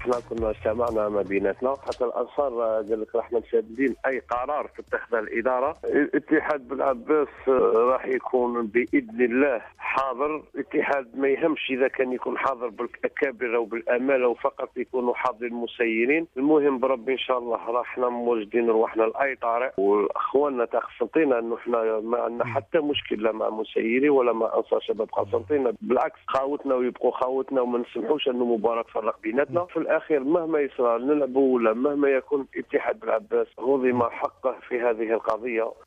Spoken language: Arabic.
احنا كنا اجتمعنا ما بيناتنا، حتى الانصار قال لك راح مشددين اي قرار تتخذه الاداره. الاتحاد بالعباس راح يكون باذن الله حاضر. الاتحاد ما يهمش اذا كان يكون حاضر بالاكابر او بالامال او فقط يكونوا حاضرين مسيرين. المهم بربي ان شاء الله راحنا موجدين رواحنا لاي طارئ، واخواننا تاع قسنطينه انه احنا ما عندنا حتى مشكل لا مع مسيري ولا مع انصار شباب قسنطينه، بالعكس خاوتنا ويبقوا خاوتنا وما نسمحوش انه مباراه تفرق بيناتنا. في الاخير مهما يصير نلعبوا ولا مهما يكون الاتحاد بالعباس هضم حقه في هذه القضيه،